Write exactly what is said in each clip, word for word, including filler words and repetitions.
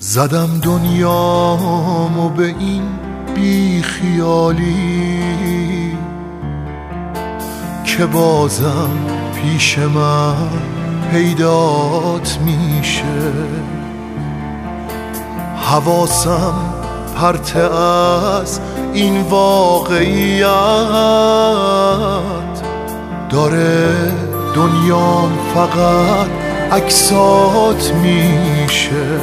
زدم دنیامو به این بی خیالی که بازم پیش من پیدات میشه. حواسم پرت از این واقعیت داره، دنیام فقط عکسات میشه.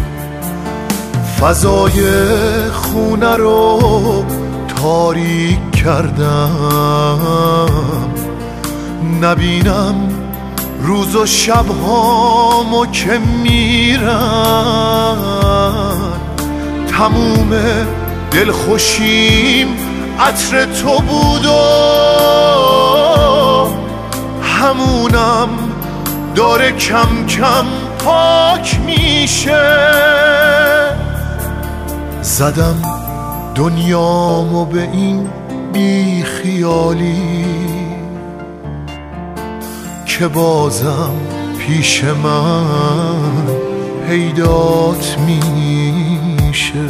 فضای خونه رو تاریک کردم، نبینم روز و شبهامو که میرن. تموم دلخوشیم عطر تو بود و همونم داره کم کم پاک میشه. زدم دنیامو به این بی خیالی که بازم پیش من پیدات میشه.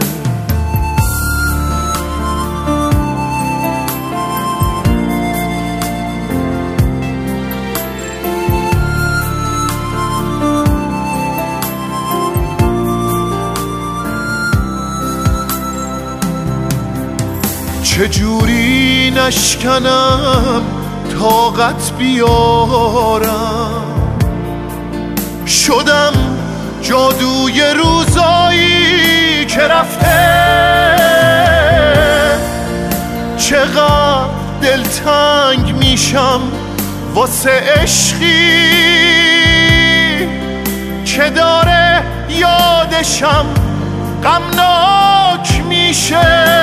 چجوری نشکنم طاقت بیارم، شدم جادوی روزایی که رفته. چقدر دلتنگ میشم واسه عشقی که داره یادشم غمناک میشه.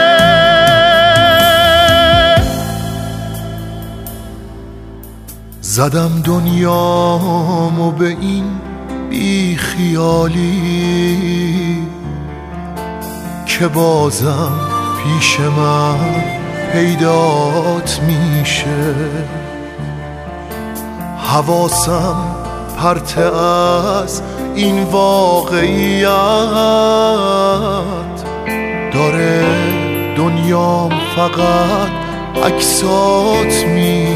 زدم دنیامو به این بی خیالی که بازم پیش من پیدات میشه. حواسم پرت از این واقعیت داره، دنیام فقط عکسات میشه.